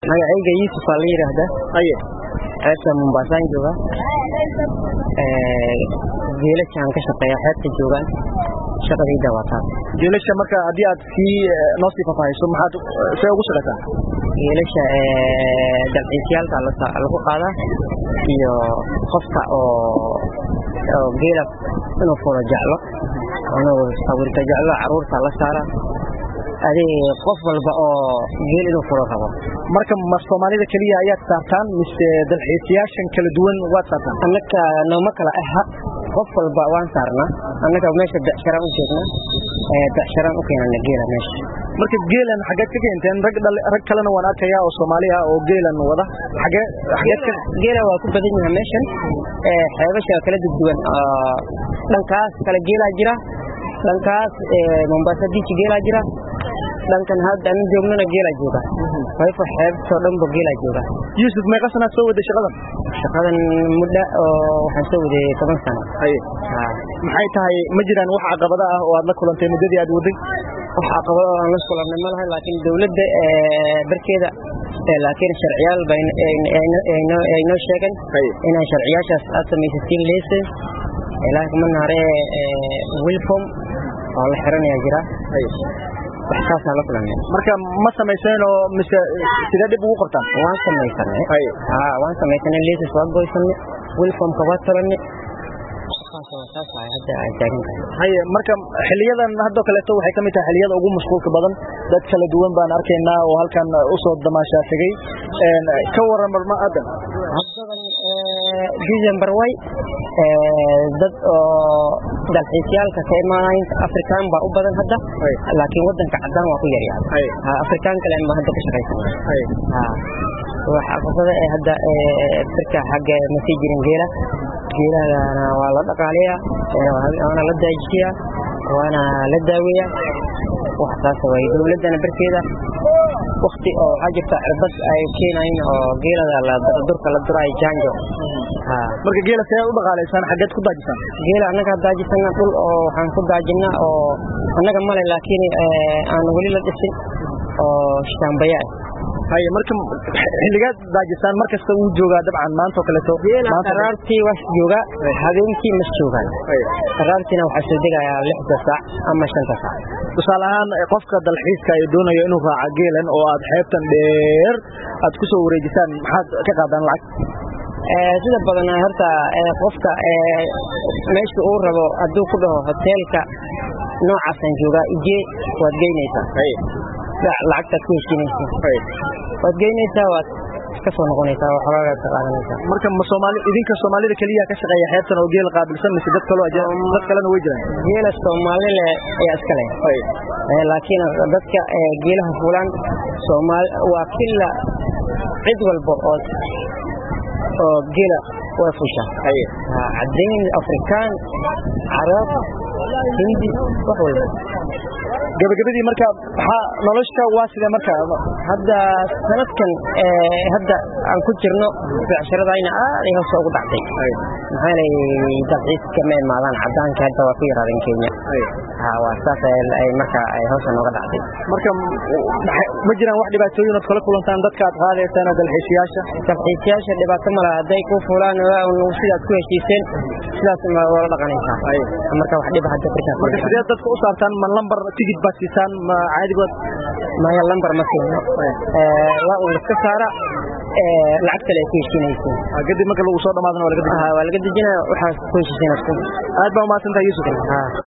magacayga Yusuf la yiraahdo xeebta Mombasa jooga geelashan ka shaqeeya xeebta joogan shaqadayda wata geelasha marka hadii aad si noo sii faahfaahiso maxaad say ugu shaqeysaa geelasha dalxiisyaalka lagu qaada iyo qofka oo geela inuu furo jeclo inuu sawirka jeclo caruurta la saara adee qof walba oo geel inuu furo rabo marka ma Soomaalida kaliya ayaa saartaan mise dalxiisayaashan kala duwan waa saartaan annaka nooma kala aha qof walba waan saarna annaka meesha dacshara u jeedna dacshara u keenana geela meesha marka geelan xageed ka keenteen rag kalena waan arkayaa oo Soomaali ah oo geelan wada xageed geela waa ku badan yahay meeshan xeebasha kala duwan dhankaas kala geela jira dhankaas Mombasa Beach geela jira dhankan hadda aan joognana geela jooga way fa xeebta dhanba geela jooga Yusuf ma qasana soo wada shaqadan muddo oo waxaan soo waday 10 sano maxay tahay ma jiraan wax caqabada ah oo aad la kulantay muddadii aad waday wax caqabada aan la kulanay ma lahayn laakiin dawladda barkeeda laakiin sharciyaal bayn ay noo sheegan inay sharciyaashaas aad sameysay leesay ilaa kuma naare wilform oo la xiranaya jira waxaas la kulanay marka ma sameeysan oo mise sida dib ugu qortaan waan sameeysanay waan sameeysanay leesay soo goysanay wilform ka wataran marka xiliyadan hadda kale waxay kamid tahay xiliyada ugu mashquulka badan dad kala duwan baan arkaynaa oo halkan u soo damaasha tagay ka waran marma adan December way dad dalxiisyaalka ka imaanay Afrikaan baa u badan hadda laakiin wadanka cadaan waa ku yar yahay Afrikaan kale ma hadda ka shaqeeysan waxa caqabada hadda Afrika xagga ma sii jirin geelana waa la dhaqaaleeya waana la daajiya waana la daaweeya waxaas way dawladana barkeeda waqti oo ajirta cirbad ay keenayeen oo geelada la durka la duray janjo marka geela say u dhaqaaleysan xageed ku daajisan geela anaga daajisana dhul oo waxaan ku daajinaa oo anaga male laakiin aan wali la dhisin oo shambaya marka xiligaad daajisan markasta uu jooga dabcan maanta kale to maanta raartii wax jooga habeenkii ma joogan raartina waxa soo degayaa 6 saac ama 5 saac tusaalahan qofka dalxiiska ay doonayo inuu raaco geelan oo aad xeebtan dheer aad ku soo wareejisaan maxaad ka qaadaan lacag sida badan horta qofka meesha uu rabo haduu ku dhaho hotelka noocaas jooga ije waad geynaysaa lacagta ku heshiinaysaa waad geynaysaa waad ka soo noqonaysaa waxa laga qaadanaysaa marka ma Soomaali idinka Soomaalida kaliya ka shaqeeya xeebtan oo geel qaabilsan mise dad kale dad kalena way jiraan geela Soomaalida ayaa iska leh laakiin dadka geelaha fulan Soomaali waa killa cid walba oo geela waa fusha cadeen Afrikaan Arab Hindi wax walba gabagabadii marka waxa nolosha waa sida marka hadda sanadkan hadda aan ku jirno becsharadayna ay hoos ugu dhacday maxay leeyahay dalxiiska ma maadan cadaanka hadda waa ku yaraadeen Kenya waa saas ay marka ay hoos uga dhacday marka ma jiraan wax dhibaatooyin oo kala kulantaan dadka aad qaadaysaan dalxiisayaasha dhibaato ma laha haday ku fulaan oo sidaad ku heshiiseen sidaas ma wala dhaqanaysaa marka wax dhib hadda marka sidee dadka u saartaan man lambar tigid basisan ma caadi wad ma ya lambar ma siino waa uu iska saara lacagta la heshiinayso kadib marka lagu soo dhamaadana waa laga dejinaa waxa ku heshiinayso aad baa u maadsantahay Yusuf